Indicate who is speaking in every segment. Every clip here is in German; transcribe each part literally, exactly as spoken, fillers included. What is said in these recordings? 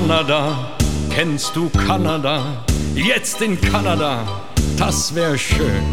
Speaker 1: Kanada, kennst du Kanada? Jetzt in Kanada, das wär schön.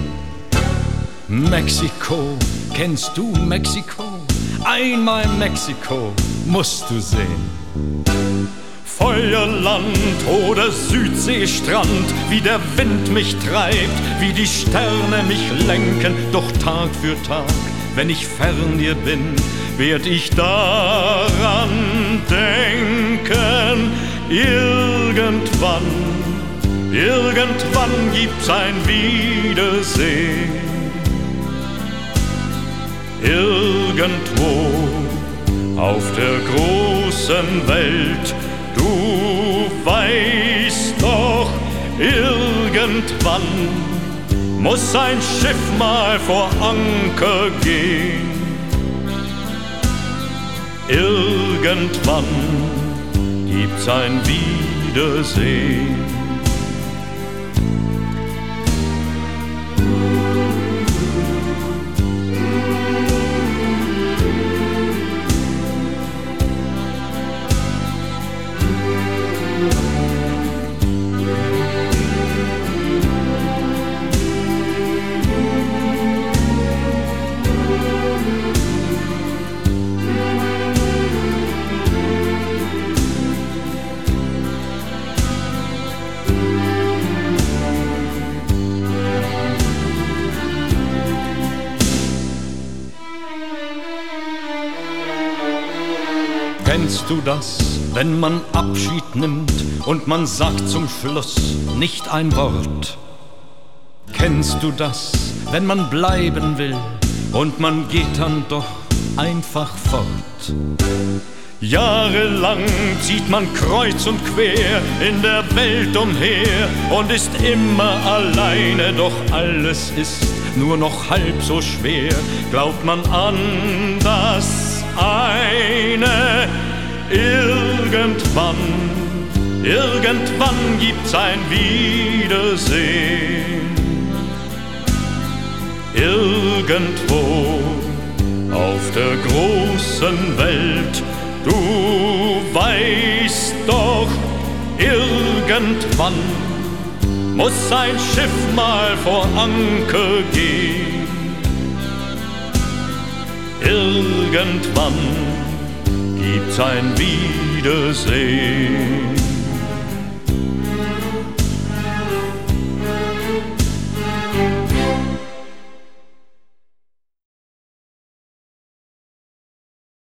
Speaker 1: Mexiko, kennst du Mexiko? Einmal Mexiko musst du sehen. Feuerland oder Südseestrand, wie der Wind mich treibt, wie die Sterne mich lenken, doch Tag für Tag, wenn ich fern dir bin, werd ich daran denken. Irgendwann, irgendwann gibt's ein Wiedersehen. Irgendwo auf der großen Welt, du weißt doch, irgendwann muss ein Schiff mal vor Anker gehen. Irgendwann gibt's ein Wiedersehen. Kennst du das, wenn man Abschied nimmt und man sagt zum Schluss nicht ein Wort? Kennst du das, wenn man bleiben will und man geht dann doch einfach fort? Jahrelang zieht man kreuz und quer in der Welt umher und ist immer alleine, doch alles ist nur noch halb so schwer. Glaubt man an das eine, irgendwann, irgendwann gibt's ein Wiedersehen. Irgendwo auf der großen Welt, du weißt doch, irgendwann muss ein Schiff mal vor Anker gehen. Irgendwann gibt's ein Wiedersehen.